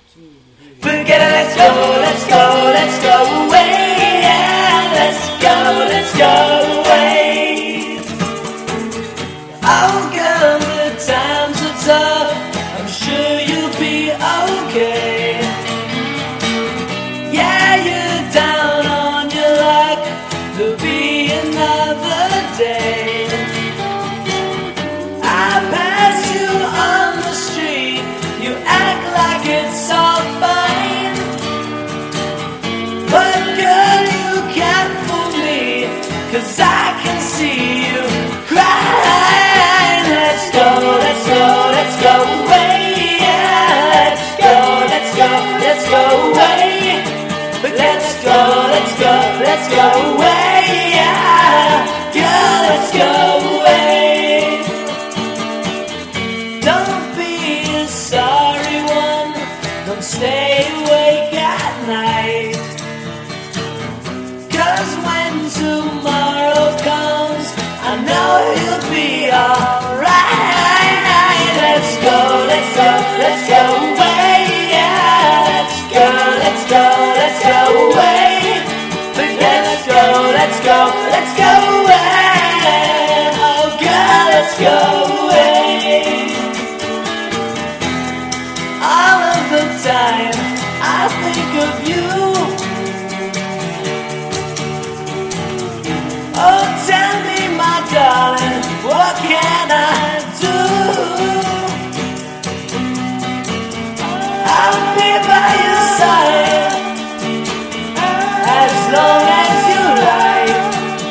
Forget it, let's go, let's go, let's go away. Yeah, let's go away. Oh girl, the times are tough, I'm sure you'll be okay. Yeah, you're down on your luck, there'll be another day. I pass you on the street, you act like it's all fine. But girl, you can't fool me, 'cause I can see you crying. Let's go, let's go, let's go away. Yeah, let's go, let's go, let's go away. Let's go, let's go, let's go away. Yeah, yeah, let's go away. Don't be a sorry one, don't stay awake at night. 'Cause when tomorrow comes, I know you'll be alright. Let's go, let's go, let's go away. Yeah, let's go, let's go, let's go away. Let's go, let's go, let's go away. Oh girl, let's go away. All of the time I think of you. Oh, tell me, my darling, what can I do? I'll be by your side as long as you like.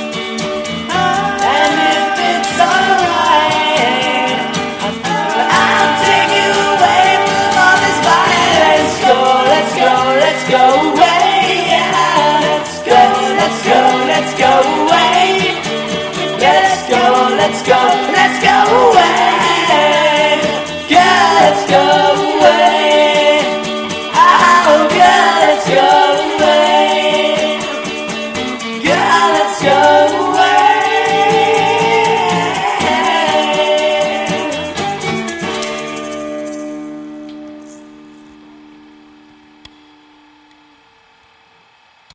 And if it's alright, I'll take you away from all this fight. Let's go, let's go, let's go away. Yeah, let's go, let's go, let's go away. Let's go, let's go, let's go away.